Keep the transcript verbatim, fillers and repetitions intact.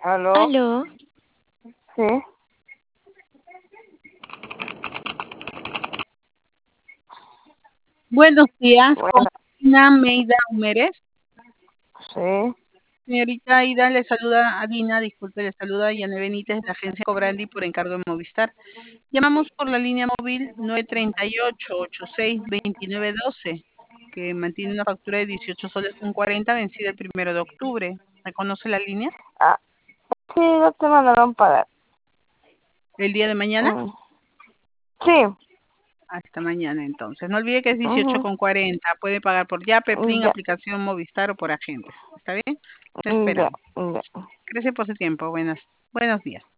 ¿Aló? ¿Aló? Sí. Buenos días, con Bueno, Dina Meida Humérez. sí. Señorita Aida, le saluda a Dina, disculpe, le saluda a Yane Benítez de la agencia Cobrandi por encargo de Movistar. Llamamos por la línea móvil nueve tres ocho, ocho seis, dos nueve uno dos, que mantiene una factura de dieciocho soles con cuarenta vencida el primero de octubre. ¿Reconoce la línea? Ah, sí, no te mandaron pagar. ¿El día de mañana? Mm. Sí. Hasta mañana entonces. No olvide que es dieciocho Ujú. con cuarenta. Puede pagar por Yape, Plin, Ya, aplicación Movistar o por agentes. ¿Está bien? Te ya, esperamos. ya. Gracias por su tiempo. Buenas, buenos días.